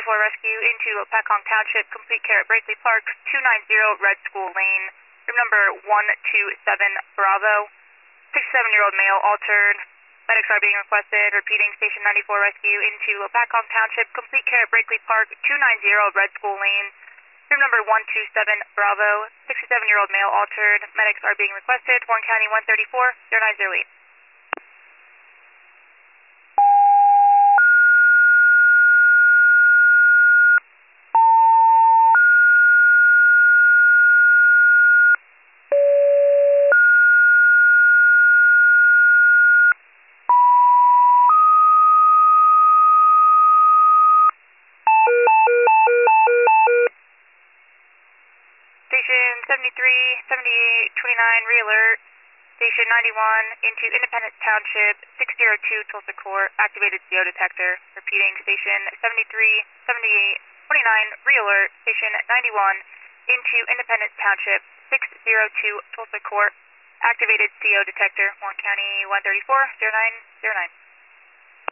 94 Rescue into Opakong Township, complete care at Brakely Park, 290 Red School Lane, room number 127 Bravo. 67-year-old male altered. Medics are being requested. Repeating, Station 94 Rescue into Opakong Township, complete care at Brakely Park, 290 Red School Lane, room number 127 Bravo. 67-year-old male altered. Medics are being requested. Warren County 134, 0908. Station 73, 78, 29, re-alert. Station 91 into Independence Township, 602 Tulsa Court, activated CO detector. Repeating, Station 73, 78, 29, re-alert. Station 91 into Independence Township, 602 Tulsa Court, activated CO detector. Warren County 134, 0909.